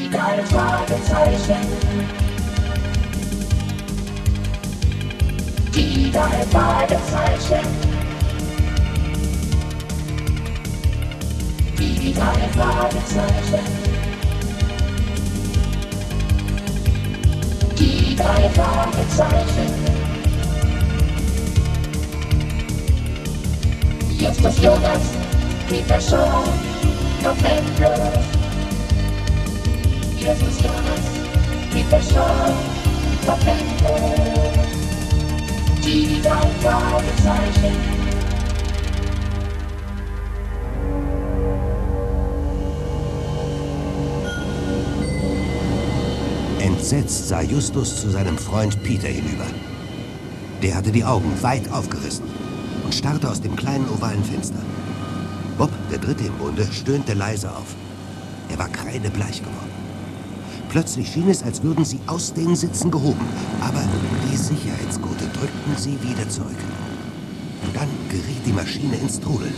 Die drei Fragezeichen. Die drei Fragezeichen. Die drei Fragezeichen. Die drei Fragezeichen. Jetzt ist Jonas, die Person, noch endlos. Jetzt ist Jonas, die Person, noch endlos. Die drei Fragezeichen. Entsetzt sah Justus zu seinem Freund Peter hinüber. Der hatte die Augen weit aufgerissen und starrte aus dem kleinen ovalen Fenster. Bob, der Dritte im Bunde, stöhnte leise auf. Er war kreidebleich geworden. Plötzlich schien es, als würden sie aus den Sitzen gehoben, aber die Sicherheitsgurte drückten sie wieder zurück. Dann geriet die Maschine ins Trudeln.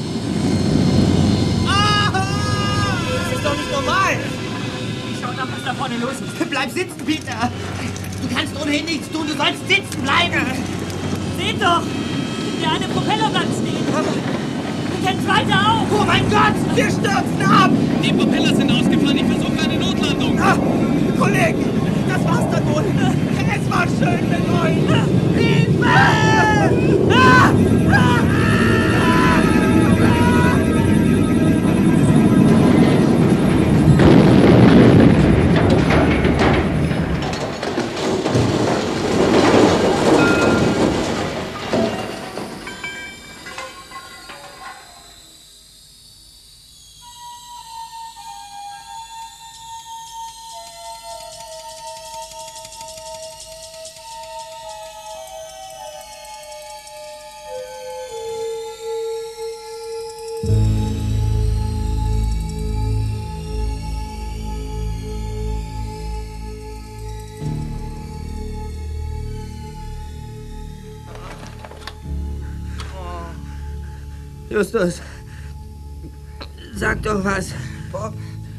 Das ist doch nicht normal! Schau doch, was da vorne los ist. Bleib sitzen, Peter! Du kannst ohnehin nichts tun, du sollst sitzen bleiben! Seht doch! Der eine Propeller bleibt stehen. Und der zweite auch. Oh mein Gott! Wir stürzen ab! Die Propeller sind ausgefallen. Ich versuche eine Notlandung. Kollegen, das war's dann wohl. Es war schön mit euch. Hilfe! Justus, sag doch was. Bob?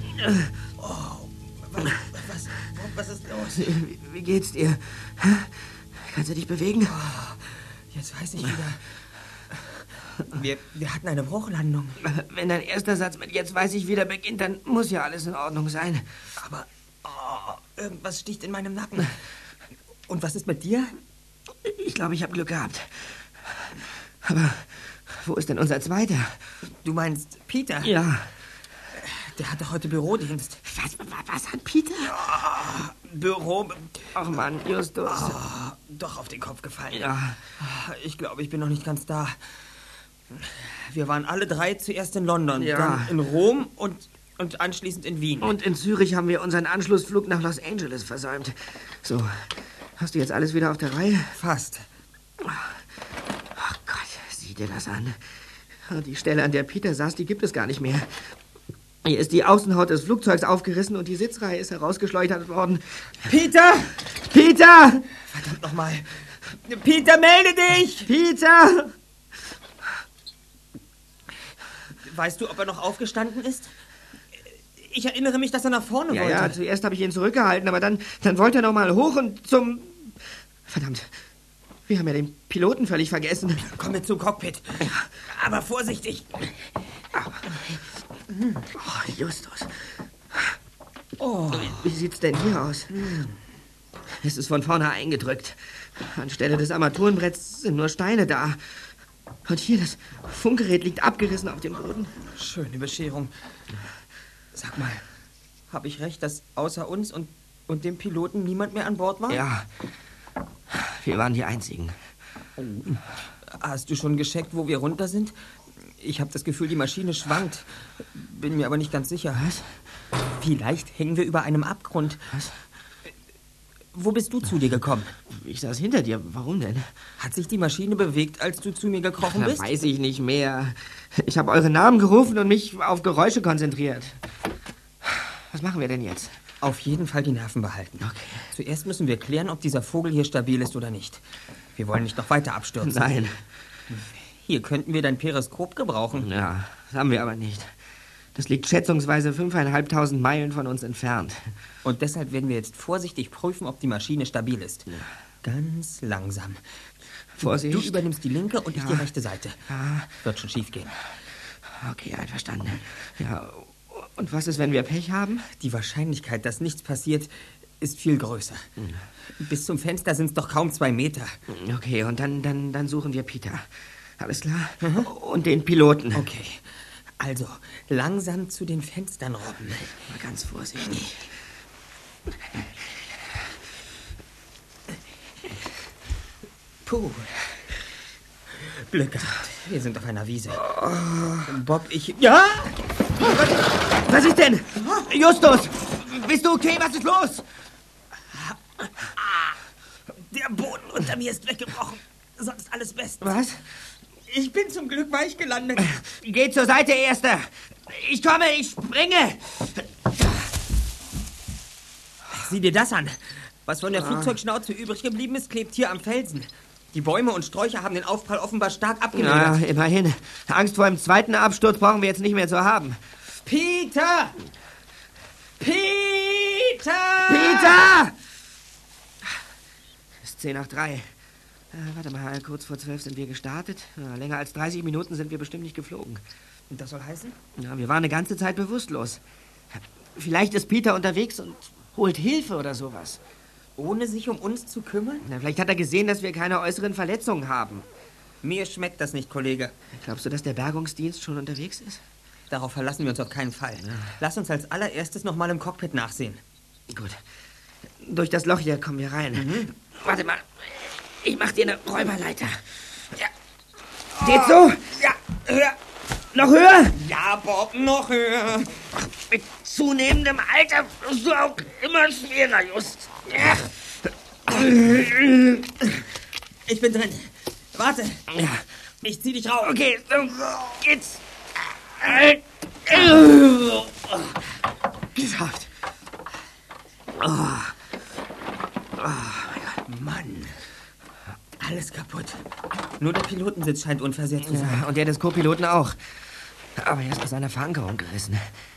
Was ist los? Wie geht's dir? Kannst du dich bewegen? Jetzt weiß ich wieder. Wir hatten eine Bruchlandung. Wenn dein erster Satz mit "jetzt weiß ich wieder" beginnt, dann muss ja alles in Ordnung sein. Aber irgendwas sticht in meinem Nacken. Und was ist mit dir? Ich glaube, ich habe Glück gehabt. Aber wo ist denn unser Zweiter? Du meinst Peter? Ja. Der hatte heute Bürodienst. Was hat Peter? Ja, Büro... Ach Mann, Justus. Doch auf den Kopf gefallen. Ja. Ich glaube, ich bin noch nicht ganz da. Wir waren alle drei zuerst in London, dann in Rom und anschließend in Wien. Und in Zürich haben wir unseren Anschlussflug nach Los Angeles versäumt. So, hast du jetzt alles wieder auf der Reihe? Fast. Oh Gott, sieh dir das an. Die Stelle, an der Peter saß, die gibt es gar nicht mehr. Hier ist die Außenhaut des Flugzeugs aufgerissen und die Sitzreihe ist herausgeschleudert worden. Peter! Peter! Verdammt nochmal. Peter, melde dich! Peter! Weißt du, ob er noch aufgestanden ist? Ich erinnere mich, dass er nach vorne wollte. Ja, zuerst habe ich ihn zurückgehalten, aber dann wollte er noch mal hoch und zum... Verdammt, wir haben ja den Piloten völlig vergessen. Komm mit zum Cockpit. Aber vorsichtig. Oh, Justus. Oh. Wie sieht's denn hier aus? Es ist von vorne eingedrückt. Anstelle des Armaturenbretts sind nur Steine da. Und hier, das Funkgerät liegt abgerissen auf dem Boden. Schöne Bescherung. Sag mal, habe ich recht, dass außer uns und dem Piloten niemand mehr an Bord war? Ja, wir waren die Einzigen. Hast du schon gecheckt, wo wir runter sind? Ich habe das Gefühl, die Maschine schwankt. Bin mir aber nicht ganz sicher. Was? Vielleicht hängen wir über einem Abgrund. Was? Wo bist du zu dir gekommen? Ich saß hinter dir. Warum denn? Hat sich die Maschine bewegt, als du zu mir gekrochen bist? Weiß ich nicht mehr. Ich habe eure Namen gerufen und mich auf Geräusche konzentriert. Was machen wir denn jetzt? Auf jeden Fall die Nerven behalten. Okay. Zuerst müssen wir klären, ob dieser Vogel hier stabil ist oder nicht. Wir wollen nicht noch weiter abstürzen. Nein. Hier könnten wir dein Periskop gebrauchen. Ja, das haben wir aber nicht. Das liegt schätzungsweise 5.500 Meilen von uns entfernt. Und deshalb werden wir jetzt vorsichtig prüfen, ob die Maschine stabil ist. Ja. Ganz langsam. Vorsicht. Du übernimmst die linke und ich die rechte Seite. Ja. Wird schon schief gehen. Okay, einverstanden. Ja, und was ist, wenn wir Pech haben? Die Wahrscheinlichkeit, dass nichts passiert, ist viel größer. Bis zum Fenster sind es doch kaum 2 Meter. Okay, und dann suchen wir Peter. Alles klar? Und den Piloten. Okay. Also, langsam zu den Fenstern robben. Mal ganz vorsichtig. Puh. Glück gehabt. Wir sind auf einer Wiese. Bob, ich... Ja! Was ist denn? Justus! Bist du okay? Was ist los? Der Boden unter mir ist weggebrochen. Sonst alles bestens. Was? Ich bin zum Glück weich gelandet. Geh zur Seite, Erster. Ich komme, ich springe. Sieh dir das an. Was von der Flugzeugschnauze übrig geblieben ist, klebt hier am Felsen. Die Bäume und Sträucher haben den Aufprall offenbar stark abgemildert. Ja, immerhin. Angst vor einem zweiten Absturz brauchen wir jetzt nicht mehr zu haben. Peter! Peter! Peter! Es ist 3:10. Warte mal, kurz vor 12 sind wir gestartet. Länger als 30 Minuten sind wir bestimmt nicht geflogen. Und das soll heißen? Ja, wir waren eine ganze Zeit bewusstlos. Vielleicht ist Peter unterwegs und holt Hilfe oder sowas. Ohne sich um uns zu kümmern? Na, vielleicht hat er gesehen, dass wir keine äußeren Verletzungen haben. Mir schmeckt das nicht, Kollege. Glaubst du, dass der Bergungsdienst schon unterwegs ist? Darauf verlassen wir uns auf keinen Fall. Ja. Lass uns als allererstes noch mal im Cockpit nachsehen. Gut. Durch das Loch hier kommen wir rein. Warte mal. Ich mach dir eine Räuberleiter. Ja. Geht so? Ja, höher. Noch höher? Ja, Bob, noch höher. Mit zunehmendem Alter wirst du auch immer schwerer, Just. Ja. Ich bin drin. Warte. Ja. Ich zieh dich raus. Okay, so geht's. Geschafft. Mann. Alles kaputt. Nur der Pilotensitz scheint unversehrt zu sein. Ja, und der des Co-Piloten auch. Aber er ist aus seiner Verankerung gerissen.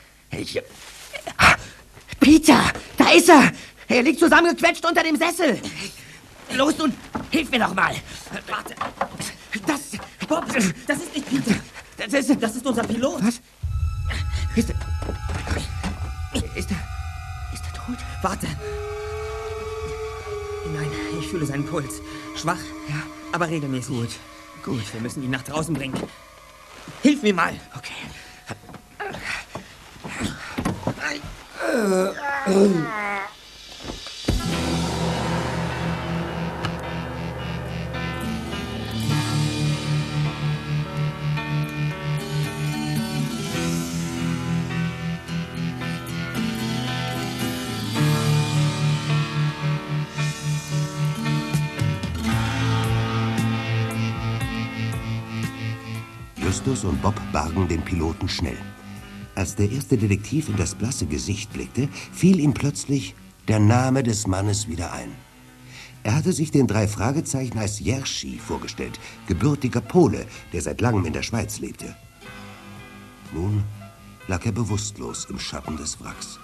Peter, da ist er! Er liegt zusammengequetscht unter dem Sessel. Los nun, hilf mir doch mal. Warte. Bob, das ist nicht Peter. Das ist unser Pilot. Was? Ist er tot? Warte. Nein, ich fühle seinen Puls. Schwach, ja, aber regelmäßig. Gut, wir müssen ihn nach draußen bringen. Hilf mir mal. Okay. Justus und Bob bargen den Piloten schnell. Als der erste Detektiv in das blasse Gesicht blickte, fiel ihm plötzlich der Name des Mannes wieder ein. Er hatte sich den 3 Fragezeichen als Jerzy vorgestellt, gebürtiger Pole, der seit langem in der Schweiz lebte. Nun lag er bewusstlos im Schatten des Wracks.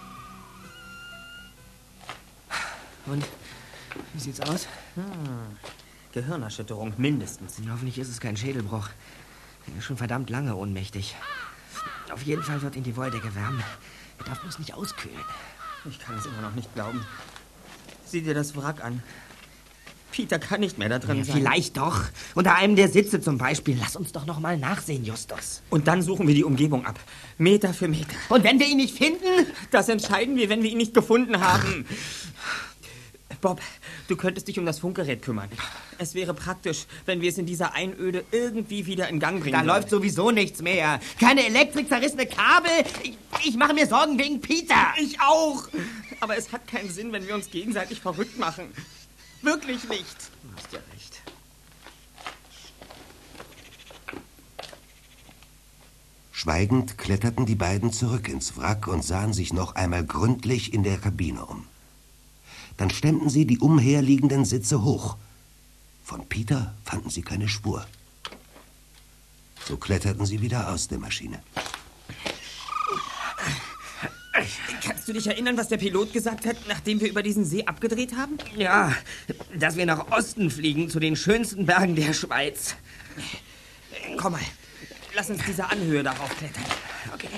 Und, wie sieht's aus? Gehirnerschütterung, mindestens. Hoffentlich ist es kein Schädelbruch. Er ist schon verdammt lange ohnmächtig. Auf jeden Fall wird ihn die Wolldecke wärmen. Er darf bloß nicht auskühlen. Ich kann es immer noch nicht glauben. Sieh dir das Wrack an. Peter kann nicht mehr da drin sein. Vielleicht doch. Unter einem der Sitze zum Beispiel. Lass uns doch noch mal nachsehen, Justus. Und dann suchen wir die Umgebung ab. Meter für Meter. Und wenn wir ihn nicht finden? Das entscheiden wir, wenn wir ihn nicht gefunden haben. Bob, du könntest dich um das Funkgerät kümmern. Es wäre praktisch, wenn wir es in dieser Einöde irgendwie wieder in Gang bringen. Da läuft sowieso nichts mehr. Keine Elektrik, zerrissene Kabel. Ich mache mir Sorgen wegen Peter. Ich auch. Aber es hat keinen Sinn, wenn wir uns gegenseitig verrückt machen. Wirklich nicht. Du hast ja recht. Schweigend kletterten die beiden zurück ins Wrack und sahen sich noch einmal gründlich in der Kabine um. Dann stemmten sie die umherliegenden Sitze hoch. Von Peter fanden sie keine Spur. So kletterten sie wieder aus der Maschine. du dich erinnern, was der Pilot gesagt hat, nachdem wir über diesen See abgedreht haben? Ja, dass wir nach Osten fliegen, zu den schönsten Bergen der Schweiz. Komm mal, lass uns diese Anhöhe darauf klettern. Okay.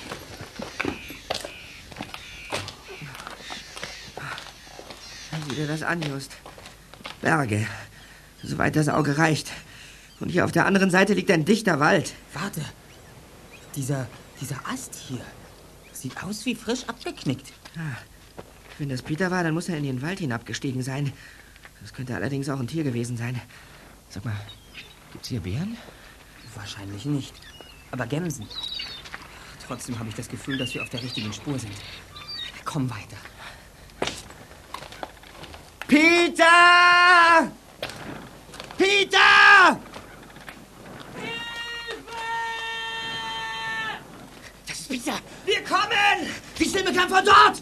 Sieh dir das an, Just. Berge, soweit das Auge reicht. Und hier auf der anderen Seite liegt ein dichter Wald. Warte, dieser Ast hier sieht aus wie frisch abgeknickt. Ah, wenn das Peter war, dann muss er in den Wald hinabgestiegen sein. Das könnte allerdings auch ein Tier gewesen sein. Sag mal, gibt's hier Bären? Wahrscheinlich nicht, aber Gämsen. Trotzdem habe ich das Gefühl, dass wir auf der richtigen Spur sind. Komm weiter. Peter! Peter! Das ist Peter! Wir kommen! Die Stimme kam von dort!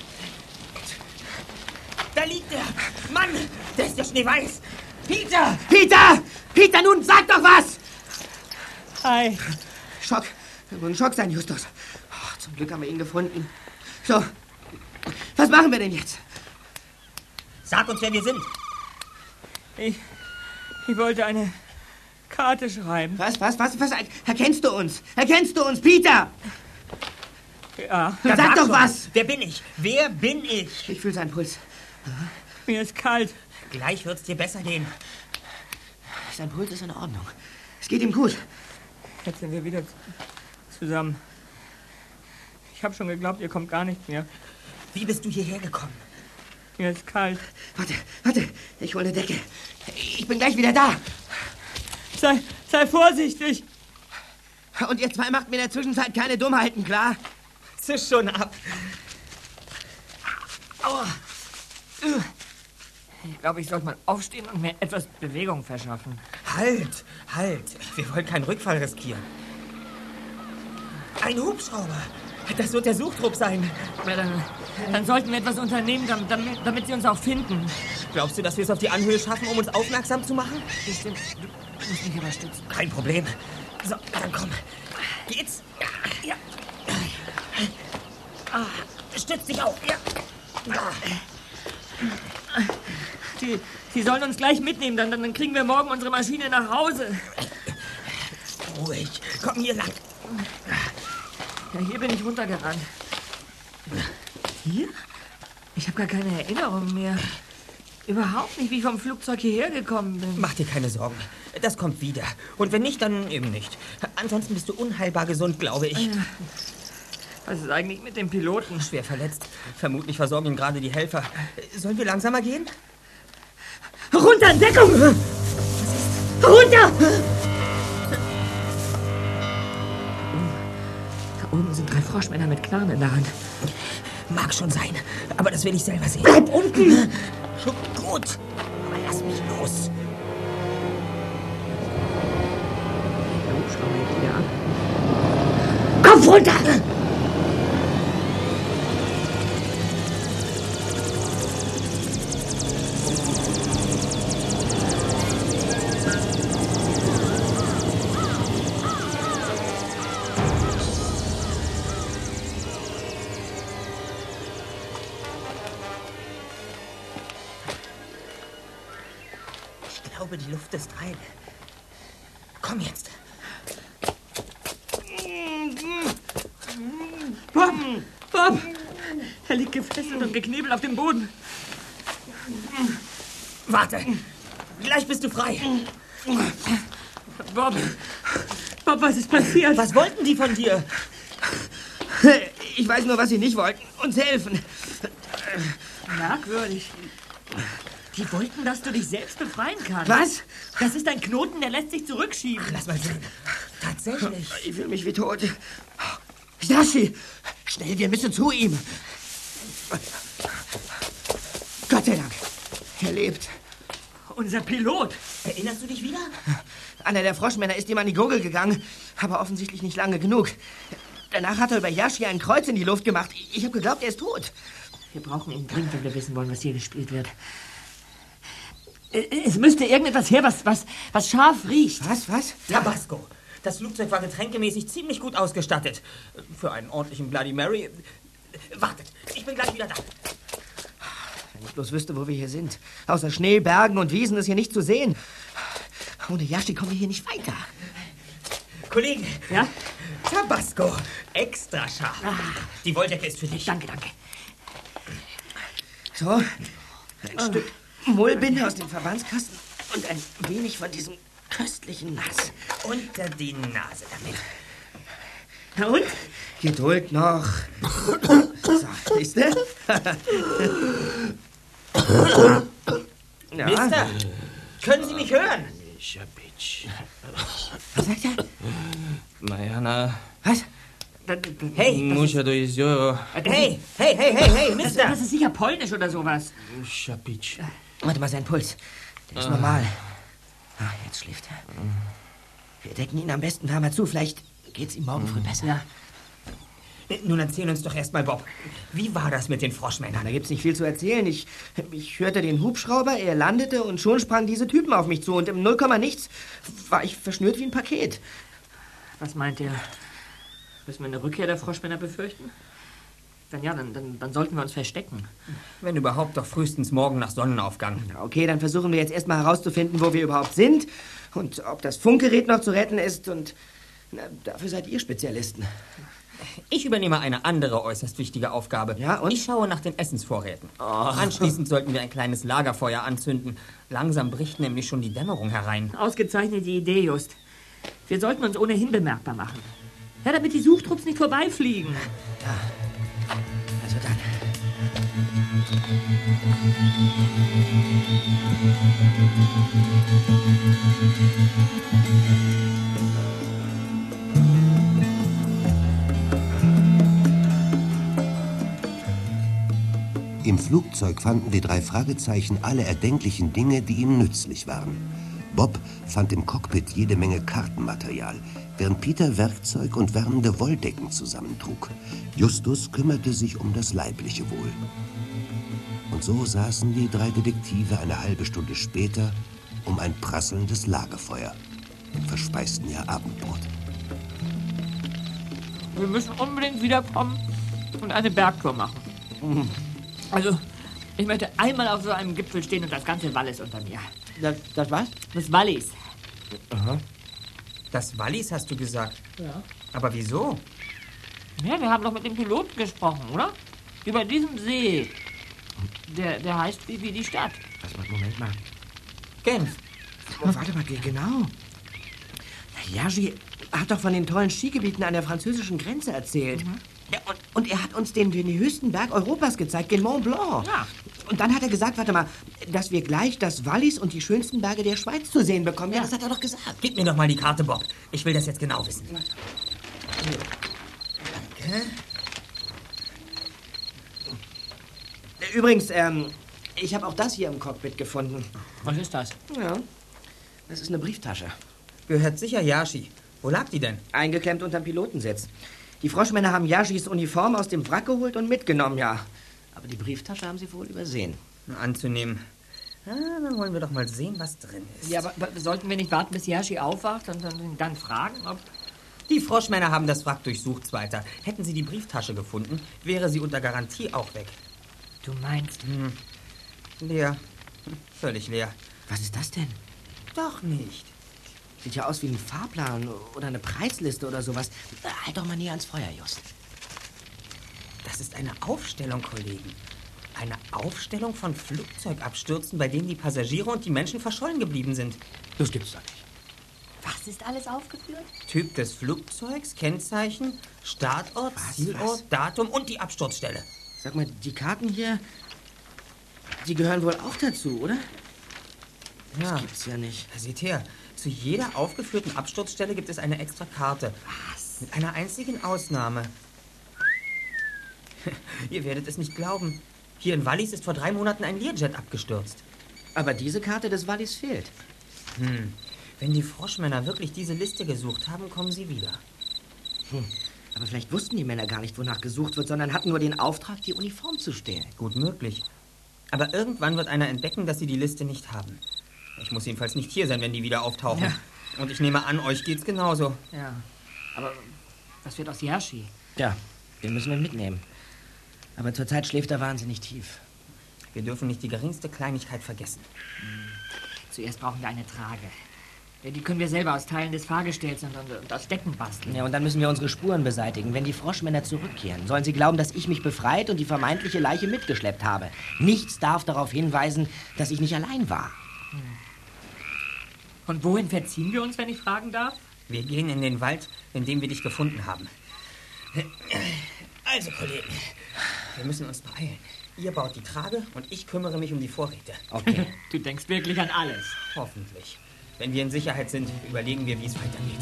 Da liegt er! Mann, der ist ja schneeweiß! Peter! Peter! Peter, nun sag doch was! Hi. Schock. Das muss ein Schock sein, Justus. Oh, zum Glück haben wir ihn gefunden. So, was machen wir denn jetzt? Sag uns, wer wir sind. Ich wollte eine Karte schreiben. Was? Erkennst du uns? Erkennst du uns, Peter? Ja. Dann sag doch was! Wer bin ich? Wer bin ich? Ich fühle seinen Puls. Mir ist kalt. Gleich wird's dir besser gehen. Sein Puls ist in Ordnung. Es geht ihm gut. Jetzt sind wir wieder zusammen. Ich habe schon geglaubt, ihr kommt gar nicht mehr. Wie bist du hierher gekommen? Mir ist kalt. Warte. Ich hole eine Decke. Ich bin gleich wieder da. Sei vorsichtig. Und ihr zwei macht mir in der Zwischenzeit keine Dummheiten, klar? Zisch schon ab. Aua. Ich glaube, ich sollte mal aufstehen und mir etwas Bewegung verschaffen. Halt. Wir wollen keinen Rückfall riskieren. Ein Hubschrauber. Das wird der Suchtrupp sein. Ja, dann sollten wir etwas unternehmen, damit sie uns auch finden. Glaubst du, dass wir es auf die Anhöhe schaffen, um uns aufmerksam zu machen? Bestimmt. Du musst mich aber stützen. Kein Problem. So, dann komm. Geht's? Ja. Stütz dich auf. Ja. Sie sollen uns gleich mitnehmen, dann kriegen wir morgen unsere Maschine nach Hause. Ruhig. Komm hier lang. Ja, hier bin ich runtergerannt. Hier? Ich habe gar keine Erinnerung mehr. Überhaupt nicht, wie ich vom Flugzeug hierher gekommen bin. Mach dir keine Sorgen. Das kommt wieder. Und wenn nicht, dann eben nicht. Ansonsten bist du unheilbar gesund, glaube ich. Was ist eigentlich mit dem Piloten? Schwer verletzt. Vermutlich versorgen ihn gerade die Helfer. Sollen wir langsamer gehen? Runter in Deckung! Runter! Da oben sind 3 Froschmänner mit Knarren in der Hand. Mag schon sein, aber das will ich selber sehen. Bleib unten! Schon gut, aber lass mich los. Der Hubschrauber hebt wieder ab. Kopf runter! Ich glaube, die Luft ist rein. Komm jetzt. Bob! Er liegt gefesselt und geknebelt auf dem Boden. Warte. Gleich bist du frei. Bob, was ist passiert? Was wollten die von dir? Ich weiß nur, was sie nicht wollten. Uns helfen. Merkwürdig. Die wollten, dass du dich selbst befreien kannst. Was? Das ist ein Knoten, der lässt sich zurückschieben. Lass mal sehen. Tatsächlich. Ich fühle mich wie tot. Hisashi! Schnell, wir müssen zu ihm. Gott sei Dank. Er lebt. Unser Pilot. Erinnerst du dich wieder? Einer der Froschmänner ist ihm an die Gurgel gegangen, aber offensichtlich nicht lange genug. Danach hat er über Yashi ein Kreuz in die Luft gemacht. Ich habe geglaubt, er ist tot. Wir brauchen ihn dringend, wenn wir wissen wollen, was hier gespielt wird. Es müsste irgendetwas her, was scharf riecht. Was? Tabasco. Das Flugzeug war getränkemäßig ziemlich gut ausgestattet. Für einen ordentlichen Bloody Mary. Wartet, ich bin gleich wieder da. Wenn ich bloß wüsste, wo wir hier sind. Außer Schnee, Bergen und Wiesen ist hier nicht zu sehen. Ohne Yashi kommen wir hier nicht weiter. Kollege. Ja? Tabasco. Extra scharf. Die Wolldecke ist für dich. Danke, danke. So, ein Stück Mullbinde aus dem Verbandskasten und ein wenig von diesem köstlichen Nass. Unter die Nase damit. Na und? Geduld noch. So, siehst du? Ja. Mister, können Sie mich hören? Was sagt er? Mariana, Was? Hey, mucha doizio, hey, Mister. Das ist sicher polnisch oder sowas. Schapic. Warte mal, sein Puls. Der ist normal. Ah, jetzt schläft er. Wir decken ihn am besten wärmer zu. Vielleicht geht's ihm morgen früh besser. Ja. Nun erzähl uns doch erst mal, Bob. Wie war das mit den Froschmännern? Da gibt's nicht viel zu erzählen. Ich hörte den Hubschrauber, er landete und schon sprangen diese Typen auf mich zu. Und im 0, nichts war ich verschnürt wie ein Paket. Was meint ihr? Müssen wir eine Rückkehr der Froschmänner befürchten? Wenn ja, dann sollten wir uns verstecken. Wenn überhaupt, doch frühestens morgen nach Sonnenaufgang. Na okay, dann versuchen wir jetzt erstmal herauszufinden, wo wir überhaupt sind und ob das Funkgerät noch zu retten ist. Und dafür seid ihr Spezialisten. Ich übernehme eine andere äußerst wichtige Aufgabe. Ja, und? Ich schaue nach den Essensvorräten. Anschließend sollten wir ein kleines Lagerfeuer anzünden. Langsam bricht nämlich schon die Dämmerung herein. Ausgezeichnete Idee, Just. Wir sollten uns ohnehin bemerkbar machen. Ja, damit die Suchtrupps nicht vorbeifliegen. Also dann. Im Flugzeug fanden die 3 Fragezeichen alle erdenklichen Dinge, die ihnen nützlich waren. Bob fand im Cockpit jede Menge Kartenmaterial, während Peter Werkzeug und wärmende Wolldecken zusammentrug. Justus kümmerte sich um das leibliche Wohl. Und so saßen die 3 Detektive eine halbe Stunde später um ein prasselndes Lagerfeuer und verspeisten ihr Abendbrot. Wir müssen unbedingt wiederkommen und eine Bergtour machen. Also, ich möchte einmal auf so einem Gipfel stehen und das ganze Wallis unter mir. Das was? Das Wallis. Das Wallis, hast du gesagt? Ja. Aber wieso? Ja, wir haben doch mit dem Piloten gesprochen, oder? Über diesen See. Der heißt wie die Stadt. Moment mal. Genf. Oh, warte mal, genau. Yashi hat doch von den tollen Skigebieten an der französischen Grenze erzählt. Ja, und er hat uns den höchsten Berg Europas gezeigt, den Mont Blanc. Ja. Und dann hat er gesagt, warte mal, dass wir gleich das Wallis und die schönsten Berge der Schweiz zu sehen bekommen. Ja, das hat er doch gesagt. Gib mir doch mal die Karte, Bob. Ich will das jetzt genau wissen. Danke. Übrigens, ich habe auch das hier im Cockpit gefunden. Was ist das? Ja, das ist eine Brieftasche. Gehört sicher Yashi. Wo lag die denn? Eingeklemmt unterm Pilotensitz. Die Froschmänner haben Yashis Uniform aus dem Wrack geholt und mitgenommen, ja. Aber die Brieftasche haben sie wohl übersehen. Anzunehmen. Dann wollen wir doch mal sehen, was drin ist. Ja, aber sollten wir nicht warten, bis Yashi aufwacht und dann fragen, ob... Die Froschmänner haben das Wrack durchsucht, Zweiter. Hätten sie die Brieftasche gefunden, wäre sie unter Garantie auch weg. Du meinst... Leer. Völlig leer. Was ist das denn? Doch nicht. Sieht ja aus wie ein Fahrplan oder eine Preisliste oder sowas. Halt doch mal näher ans Feuer, Just. Das ist eine Aufstellung, Kollegen. Eine Aufstellung von Flugzeugabstürzen, bei denen die Passagiere und die Menschen verschollen geblieben sind. Das gibt's doch nicht. Was ist alles aufgeführt? Typ des Flugzeugs, Kennzeichen, Startort, Zielort, Datum und die Absturzstelle. Sag mal, die Karten hier, die gehören wohl auch dazu, oder? Ja. Das gibt's ja nicht. Seht her, zu jeder aufgeführten Absturzstelle gibt es eine extra Karte. Was? Mit einer einzigen Ausnahme. Ihr werdet es nicht glauben. Hier in Wallis ist vor 3 Monaten ein Learjet abgestürzt. Aber diese Karte des Wallis fehlt. Wenn die Froschmänner wirklich diese Liste gesucht haben, kommen sie wieder. Aber vielleicht wussten die Männer gar nicht, wonach gesucht wird, sondern hatten nur den Auftrag, die Uniform zu stehlen. Gut möglich. Aber irgendwann wird einer entdecken, dass sie die Liste nicht haben. Ich muss jedenfalls nicht hier sein, wenn die wieder auftauchen. Ja. Und ich nehme an, euch geht's genauso. Ja. Aber was wird aus Yashi? Ja, den müssen wir mitnehmen. Aber zurzeit schläft er wahnsinnig tief. Wir dürfen nicht die geringste Kleinigkeit vergessen. Zuerst brauchen wir eine Trage. Die können wir selber aus Teilen des Fahrgestells und aus Decken basteln. Ja, und dann müssen wir unsere Spuren beseitigen. Wenn die Froschmänner zurückkehren, sollen sie glauben, dass ich mich befreit und die vermeintliche Leiche mitgeschleppt habe. Nichts darf darauf hinweisen, dass ich nicht allein war. Und wohin verziehen wir uns, wenn ich fragen darf? Wir gehen in den Wald, in dem wir dich gefunden haben. Also, Kollegen, wir müssen uns beeilen. Ihr baut die Trage und ich kümmere mich um die Vorräte. Okay. Du denkst wirklich an alles. Hoffentlich. Wenn wir in Sicherheit sind, überlegen wir, wie es weitergeht.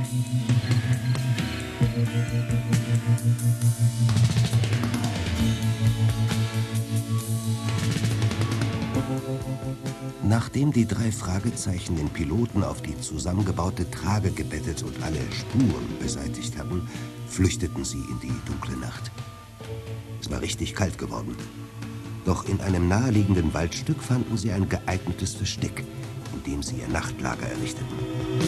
Nachdem die 3 Fragezeichen den Piloten auf die zusammengebaute Trage gebettet und alle Spuren beseitigt hatten, flüchteten sie in die dunkle Nacht. Es war richtig kalt geworden. Doch in einem naheliegenden Waldstück fanden sie ein geeignetes Versteck, in dem sie ihr Nachtlager errichteten.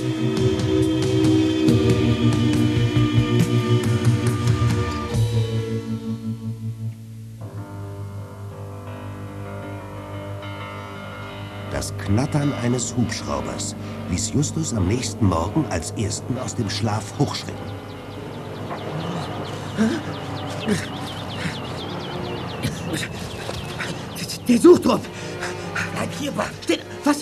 Das Knattern eines Hubschraubers ließ Justus am nächsten Morgen als Ersten aus dem Schlaf hochschrecken. Der Suchtrupp! Bleib hier, Bob. Steht... Was?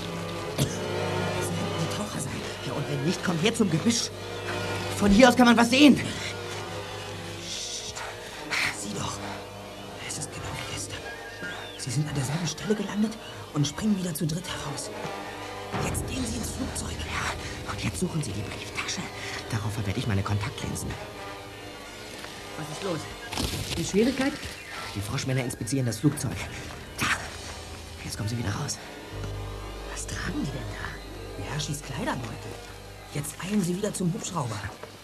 Die Taucher sein. Ja, und wenn nicht, komm her zum Gebüsch. Von hier aus kann man was sehen. Sieh doch. Es ist genau wie gestern. Sie sind an derselben Stelle gelandet und springen wieder zu dritt heraus. Jetzt gehen sie ins Flugzeug. Ja, und jetzt suchen sie die Brieftasche. Darauf verwerde ich meine Kontaktlinsen. Was ist los? Die Schwierigkeit? Die Froschmänner inspizieren das Flugzeug. Da. Jetzt kommen sie wieder raus. Was tragen die denn da? Hershis Kleiderbeutel. Jetzt eilen sie wieder zum Hubschrauber.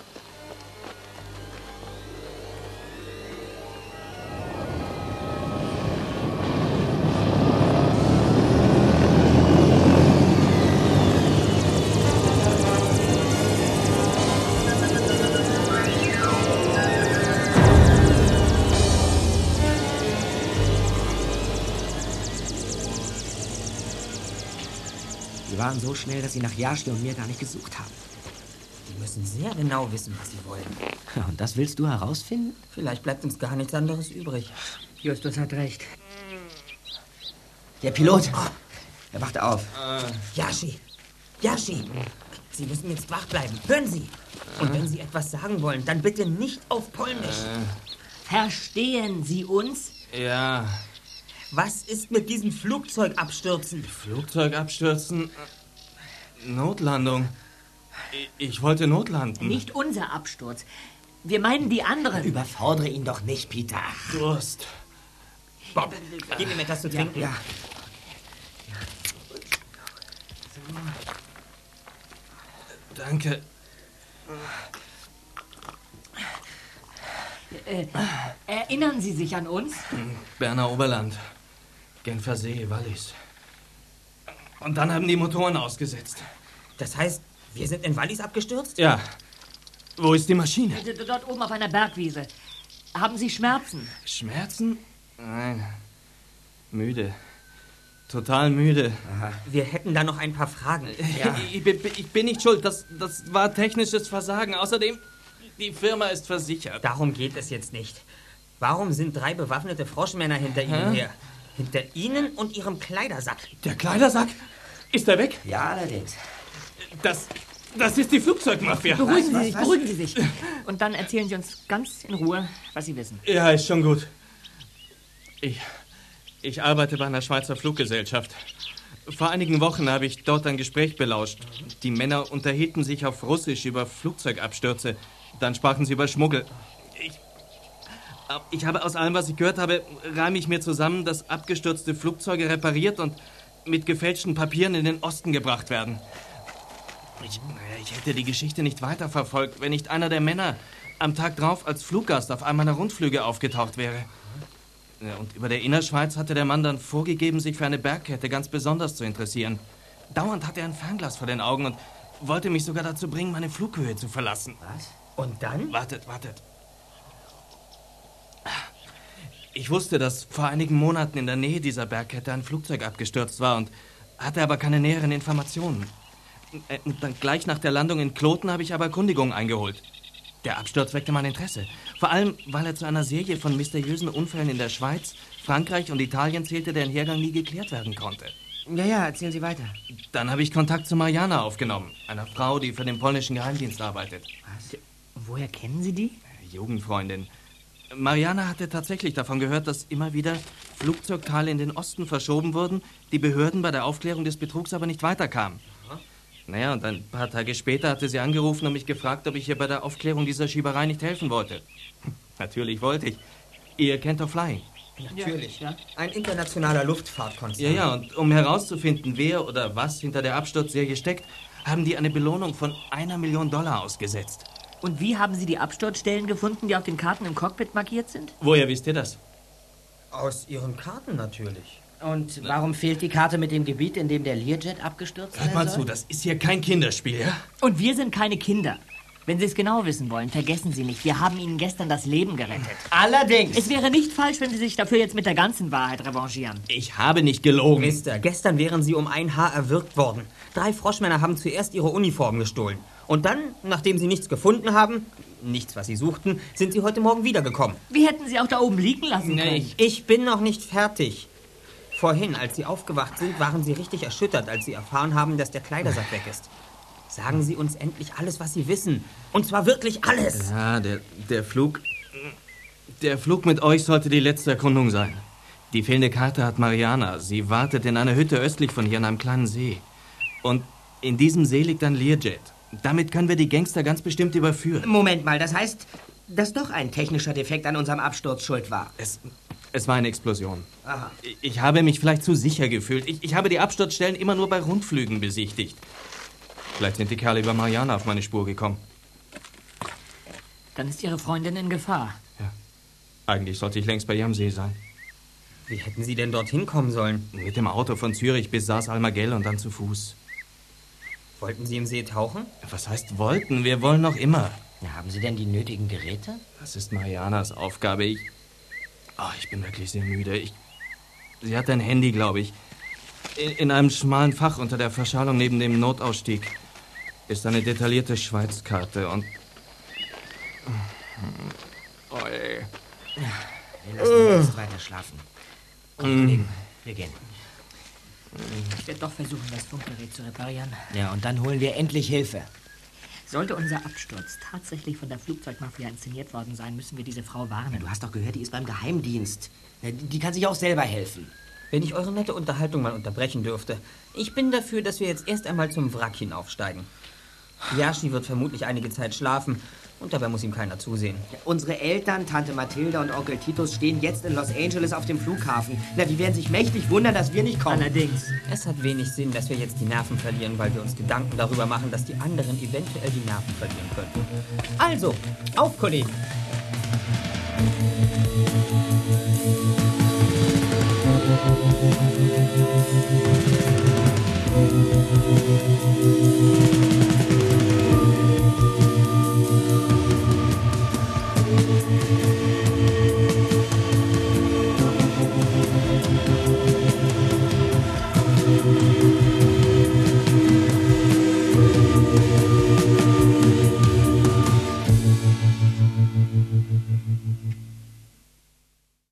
Sie waren so schnell, dass sie nach Yashi und mir gar nicht gesucht haben. Die müssen sehr genau wissen, was sie wollen. Und das willst du herausfinden? Vielleicht bleibt uns gar nichts anderes übrig. Justus hat recht. Der Pilot. Er wachte auf. Yashi! Yashi! Sie müssen jetzt wach bleiben. Hören Sie! Und wenn Sie etwas sagen wollen, dann bitte nicht auf Polnisch. Verstehen Sie uns? Ja. Was ist mit diesen Flugzeugabstürzen? Flugzeugabstürzen? Notlandung. Ich wollte notlanden. Nicht unser Absturz. Wir meinen die anderen. Überfordere ihn doch nicht, Peter. Durst. Bob, gib ihm etwas zu trinken. Ja. Danke. Erinnern Sie sich an uns? Berner Oberland. Genfer See, Wallis. Und dann haben die Motoren ausgesetzt. Das heißt, wir sind in Wallis abgestürzt? Ja. Wo ist die Maschine? Dort oben auf einer Bergwiese. Haben Sie Schmerzen? Schmerzen? Nein. Müde. Total müde. Wir hätten da noch ein paar Fragen. Ja. Ich bin nicht schuld. Das war technisches Versagen. Außerdem, die Firma ist versichert. Darum geht es jetzt nicht. Warum sind 3 bewaffnete Froschmänner hinter Ihnen her? Hinter Ihnen und Ihrem Kleidersack. Der Kleidersack? Ist er weg? Ja, allerdings. Das ist die Flugzeugmafia. Beruhigen Sie sich. Und dann erzählen Sie uns ganz in Ruhe, was Sie wissen. Ja, ist schon gut. Ich arbeite bei einer Schweizer Fluggesellschaft. Vor einigen Wochen habe ich dort ein Gespräch belauscht. Die Männer unterhielten sich auf Russisch über Flugzeugabstürze. Dann sprachen sie über Schmuggel. Ich habe aus allem, was ich gehört habe, reime ich mir zusammen, dass abgestürzte Flugzeuge repariert und mit gefälschten Papieren in den Osten gebracht werden. Ich hätte die Geschichte nicht weiterverfolgt, wenn nicht einer der Männer am Tag drauf als Fluggast auf einem meiner Rundflüge aufgetaucht wäre. Ja, und über der Innerschweiz hatte der Mann dann vorgegeben, sich für eine Bergkette ganz besonders zu interessieren. Dauernd hatte er ein Fernglas vor den Augen und wollte mich sogar dazu bringen, meine Flughöhe zu verlassen. Was? Und dann? Wartet. Ich wusste, dass vor einigen Monaten in der Nähe dieser Bergkette ein Flugzeug abgestürzt war und hatte aber keine näheren Informationen. Und dann gleich nach der Landung in Kloten habe ich aber Erkundigungen eingeholt. Der Absturz weckte mein Interesse. Vor allem, weil er zu einer Serie von mysteriösen Unfällen in der Schweiz, Frankreich und Italien zählte, deren Hergang nie geklärt werden konnte. Ja, erzählen Sie weiter. Dann habe ich Kontakt zu Mariana aufgenommen, einer Frau, die für den polnischen Geheimdienst arbeitet. Was? Woher kennen Sie die? Jugendfreundin. Mariana hatte tatsächlich davon gehört, dass immer wieder Flugzeugteile in den Osten verschoben wurden, die Behörden bei der Aufklärung des Betrugs aber nicht weiterkamen. Naja, und ein paar Tage später hatte sie angerufen und mich gefragt, ob ich ihr bei der Aufklärung dieser Schieberei nicht helfen wollte. Natürlich wollte ich. Ihr kennt doch Flying. Natürlich. Ja. Ein internationaler Luftfahrtkonzern. Ja, und um herauszufinden, wer oder was hinter der Absturzserie steckt, haben die eine Belohnung von $1 Million ausgesetzt. Und wie haben Sie die Absturzstellen gefunden, die auf den Karten im Cockpit markiert sind? Woher wisst ihr das? Aus Ihren Karten natürlich. Und warum fehlt die Karte mit dem Gebiet, in dem der Learjet abgestürzt Hört mal sein soll? zu, das ist hier kein Kinderspiel, ja? Und wir sind keine Kinder. Wenn Sie es genau wissen wollen, vergessen Sie nicht, wir haben Ihnen gestern das Leben gerettet. Allerdings. Es wäre nicht falsch, wenn Sie sich dafür jetzt mit der ganzen Wahrheit revanchieren. Ich habe nicht gelogen. Mister, gestern wären Sie um ein Haar erwürgt worden. 3 Froschmänner haben zuerst Ihre Uniform gestohlen. Und dann, nachdem Sie nichts gefunden haben, nichts, was Sie suchten, sind Sie heute Morgen wiedergekommen. Wir hätten Sie auch da oben liegen lassen können. Ich bin noch nicht fertig. Vorhin, als Sie aufgewacht sind, waren Sie richtig erschüttert, als Sie erfahren haben, dass der Kleidersack weg ist. Sagen Sie uns endlich alles, was Sie wissen. Und zwar wirklich alles. Ja, der Flug mit euch sollte die letzte Erkundung sein. Die fehlende Karte hat Mariana. Sie wartet in einer Hütte östlich von hier an einem kleinen See. Und in diesem See liegt ein Learjet. Damit können wir die Gangster ganz bestimmt überführen. Moment mal, das heißt, dass doch ein technischer Defekt an unserem Absturz schuld war. Es war eine Explosion. Aha. Ich habe mich vielleicht zu sicher gefühlt. Ich habe die Absturzstellen immer nur bei Rundflügen besichtigt. Vielleicht sind die Kerle über Mariana auf meine Spur gekommen. Dann ist Ihre Freundin in Gefahr. Ja. Eigentlich sollte ich längst bei ihr am See sein. Wie hätten Sie denn dorthin kommen sollen? Mit dem Auto von Zürich bis Saas-Almagell und dann zu Fuß. Wollten Sie im See tauchen? Was heißt wollten? Wir wollen noch immer. Haben Sie denn die nötigen Geräte? Das ist Marianas Aufgabe. Ich bin wirklich sehr müde. Sie hat ein Handy, glaube ich. In einem schmalen Fach unter der Verschalung neben dem Notausstieg ist eine detaillierte Schweizkarte und... Oh, ey. Wir lassen jetzt weiter schlafen. Kollegen, wir gehen. Ich werde doch versuchen, das Funkgerät zu reparieren. Ja, und dann holen wir endlich Hilfe. Sollte unser Absturz tatsächlich von der Flugzeugmafia inszeniert worden sein, müssen wir diese Frau warnen. Du hast doch gehört, die ist beim Geheimdienst. Die kann sich auch selber helfen. Wenn ich eure nette Unterhaltung mal unterbrechen dürfte. Ich bin dafür, dass wir jetzt erst einmal zum Wrack hinaufsteigen. Yashi wird vermutlich einige Zeit schlafen und dabei muss ihm keiner zusehen. Ja, unsere Eltern, Tante Mathilda und Onkel Titus stehen jetzt in Los Angeles auf dem Flughafen. Na, die werden sich mächtig wundern, dass wir nicht kommen. Allerdings. Es hat wenig Sinn, dass wir jetzt die Nerven verlieren, weil wir uns Gedanken darüber machen, dass die anderen eventuell die Nerven verlieren könnten. Also, auf, Kollegen!